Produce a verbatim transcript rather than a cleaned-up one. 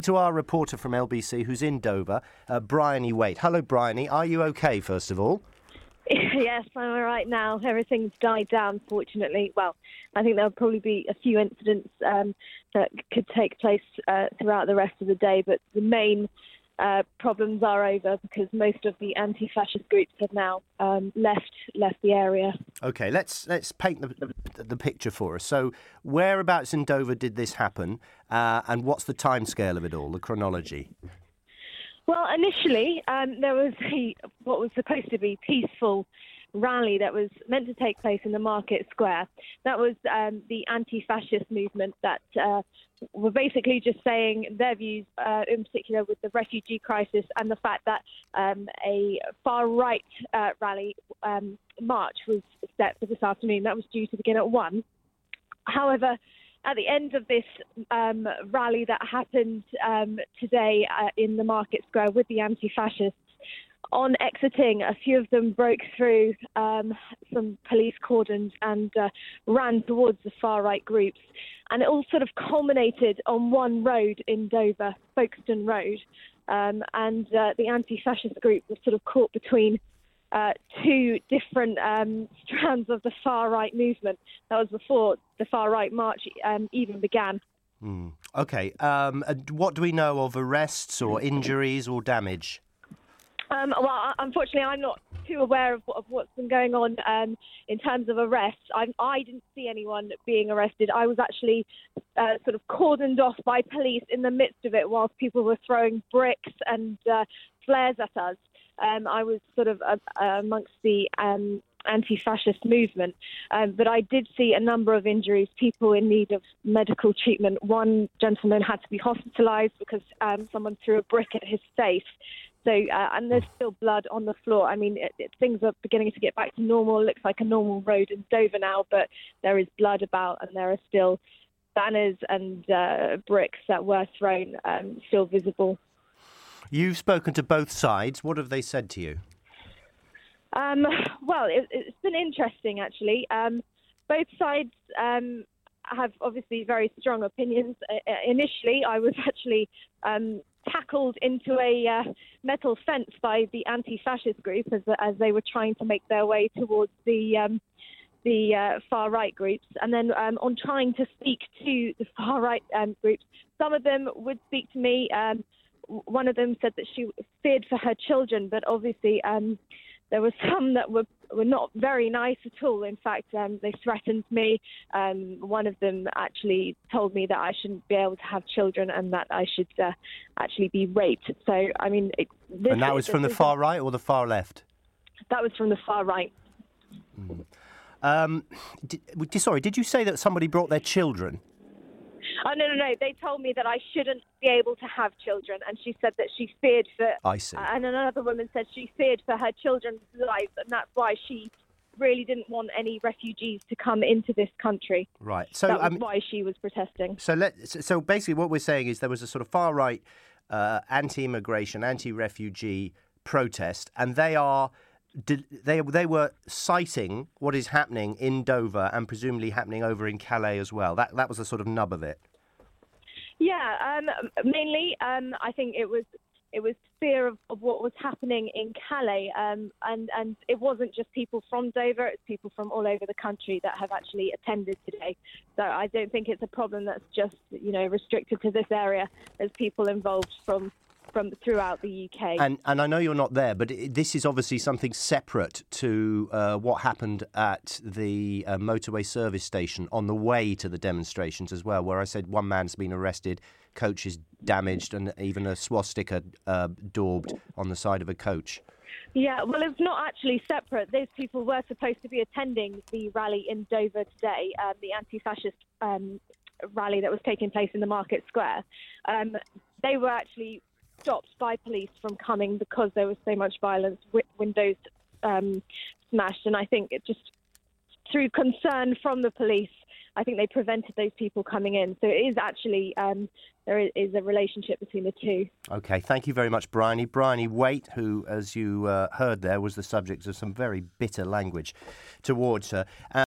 To our reporter from L B C who's in Dover, uh, Bryony Waite. Hello, Bryony. Are you okay, first of all? Yes, I'm all right now. Everything's died down, fortunately. Well, I think there'll probably be a few incidents um, that could take place uh, throughout the rest of the day, but the main uh, problems are over because most of the anti-fascist groups have now um, left left the area. Okay, let's let's paint the, the, the picture for us. So, whereabouts in Dover did this happen, uh, and what's the timescale of it all, the chronology? Well, initially, um, there was a, what was supposed to be peaceful rally that was meant to take place in the market square. That was um, the anti-fascist movement that uh, were basically just saying their views, uh, in particular with the refugee crisis and the fact that um, a far-right uh, rally um, march was set for this afternoon. That was due to begin at one. However, at the end of this um, rally that happened um, today uh, in the market square with the anti-fascists, on exiting, a few of them broke through um, some police cordons and uh, ran towards the far-right groups. And it all sort of culminated on one road in Dover, Folkestone Road. Um, and uh, the anti-fascist group was sort of caught between Uh, two different um, strands of the far-right movement. That was before the far-right march um, even began. Mm. OK. Um, and what do we know of arrests or injuries or damage? Um, well, unfortunately, I'm not too aware of, of what's been going on um, in terms of arrests. I, I didn't see anyone being arrested. I was actually uh, sort of cordoned off by police in the midst of it whilst people were throwing bricks and uh, flares at us. Um, I was sort of uh, uh, amongst the um, anti-fascist movement, um, but I did see a number of injuries, people in need of medical treatment. One gentleman had to be hospitalised because um, someone threw a brick at his face. So, uh, and there's still blood on the floor. I mean, it, it, things are beginning to get back to normal. It looks like a normal road in Dover now, but there is blood about, and there are still banners and uh, bricks that were thrown um, still visible. You've spoken to both sides. What have they said to you? Um, well, it, it's been interesting, actually. Um, both sides um, have obviously very strong opinions. Uh, initially, I was actually um, tackled into a uh, metal fence by the anti-fascist group as, as they were trying to make their way towards the um, the uh, far-right groups. And then um, on trying to speak to the far-right um, groups, some of them would speak to me. Um, One of them said that she feared for her children, but obviously um, there were some that were, were not very nice at all. In fact, um, they threatened me. Um, one of them actually told me that I shouldn't be able to have children and that I should uh, actually be raped. So, I mean... It, this, and that was from the far right or the far left? That was from the far right. Mm. Um, did, sorry, did you say that somebody brought their children? Oh, no, no, no. They told me that I shouldn't be able to have children. And she said that she feared for... I see. Uh, and another woman said she feared for her children's lives. And that's why she really didn't want any refugees to come into this country. Right. So that was um, why she was protesting. So, let, so basically what we're saying is there was a sort of far-right uh, anti-immigration, anti-refugee protest. And they are... They they were citing what is happening in Dover and presumably happening over in Calais as well. That that was the sort of nub of it. Yeah, um, mainly um, I think it was it was fear of, of what was happening in Calais, um, and and it wasn't just people from Dover; it's people from all over the country that have actually attended today. So I don't think it's a problem that's just you know restricted to this area. There's people involved from. from throughout the U K. And and I know you're not there, but it, this is obviously something separate to uh, what happened at the uh, motorway service station on the way to the demonstrations as well, where I said one man's been arrested, coach is damaged, and even a swastika uh, daubed on the side of a coach. Yeah, well, it's not actually separate. Those people were supposed to be attending the rally in Dover today, um, the anti-fascist um, rally that was taking place in the Market Square. Um, they were actually stopped by police from coming because there was so much violence, with windows um, smashed, and I think it just through concern from the police, I think they prevented those people coming in. So it is actually um, there is a relationship between the two. Okay, thank you very much, Bryony. Bryony Waite, who, as you uh, heard there, was the subject of some very bitter language towards her.